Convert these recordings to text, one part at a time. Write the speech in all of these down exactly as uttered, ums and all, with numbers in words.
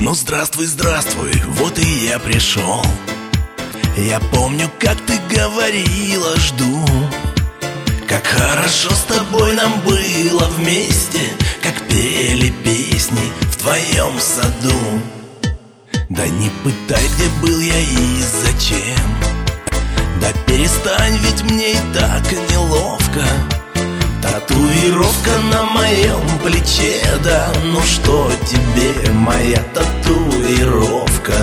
Ну здравствуй, здравствуй, вот и я пришел. Я помню, как ты говорила, жду. Как хорошо с тобой нам было вместе, как пели песни в твоем саду. Да не пытай, где был я и зачем. Да перестань, ведь мне и так неловко. Татуировка на моем плече, да ну что тебе моя татуировка?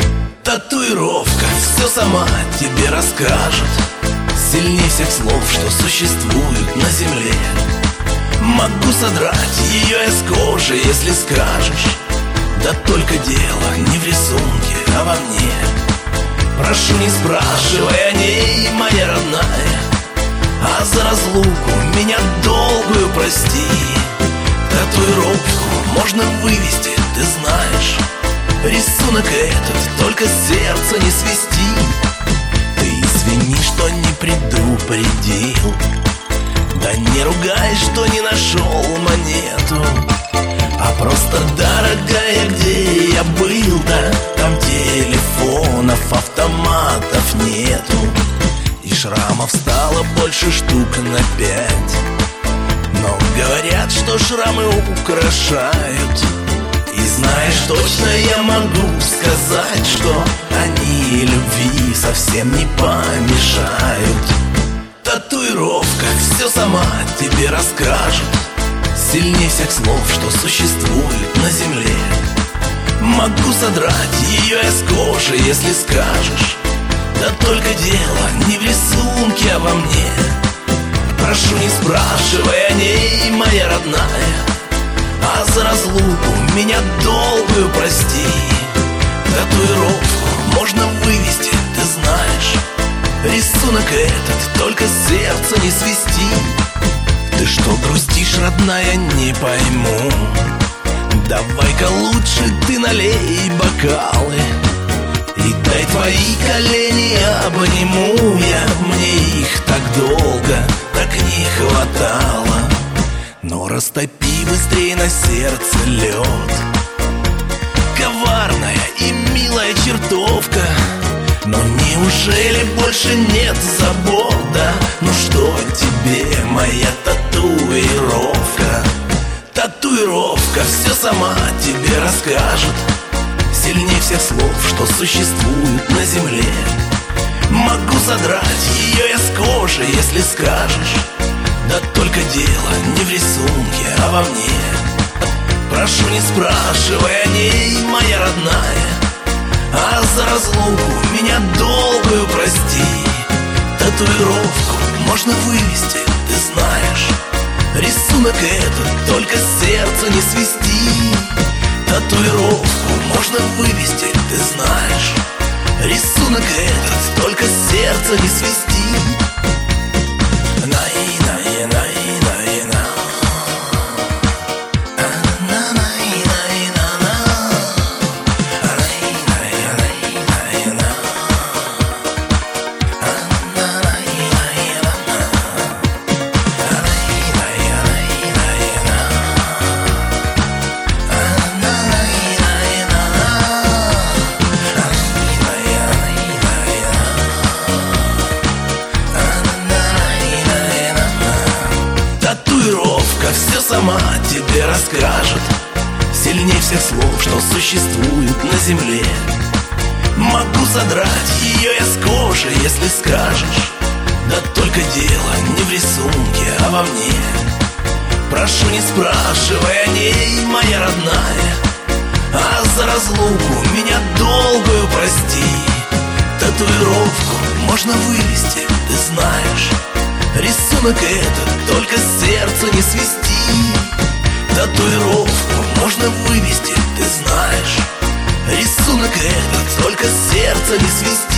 Татуировка все сама тебе расскажет, сильнее всех слов, что существуют на земле. Могу содрать ее из кожи, если скажешь. Да только дело не в рисунке, а во мне. Прошу, не спрашивай о ней, моя родная, а за разлуку меня долгую прости. Татуировку можно вывести, ты знаешь. Рисунок этот только сердце не свести. Ты извини, что не предупредил. Да не ругай, что не нашел монету. А просто, дорогая, где я был, да там телефонов, автоматов нету. И шрамов стало больше штук на пять. Но говорят, что шрамы украшают. И знаешь, точно я могу сказать, что они любви совсем не помешают. Татуировка все сама тебе расскажет, сильнее всех слов, что существует на земле. Могу содрать ее из кожи, если скажешь. Да только дело не в рисунке, а во мне. Прошу, не спрашивай о ней, моя родная, а за разлуку меня долгую прости. Татуировку можно вывести, ты знаешь. Рисунок этот только сердце не свести. Ты что грустишь, родная, не пойму. Давай-ка лучше ты налей бокалы и дай твои колени обниму я. Мне их так долго, так не хватало. Но растопи быстрее на сердце лед. Коварная и милая чертовка, но неужели больше нет забот? Да ну что тебе моя татуировка? Татуировка все сама тебе расскажет, сильнее всех слов, что существует на земле. Могу содрать ее из кожи, если скажешь. Да только дело не в рисунке, а во мне. Прошу, не спрашивай о ней, моя родная, а за разлуку меня долгую прости. Татуировку можно вывести, ты знаешь. Рисунок этот только сердце не свести. Татуировку можно вывести, ты знаешь. Рисунок этот только сердце не свести. Татуировка все сама тебе расскажет, сильнее всех слов, что существует на земле. Могу содрать ее из кожи, если скажешь. Да только дело не в рисунке, а во мне. Прошу, не спрашивай о ней, моя родная, а за разлуку меня долгую прости. Татуировку можно вывести, ты знаешь. Рисунок этот только сердце не свести. Татуировку можно вывести, ты знаешь. Рисунок этот только сердце не свести.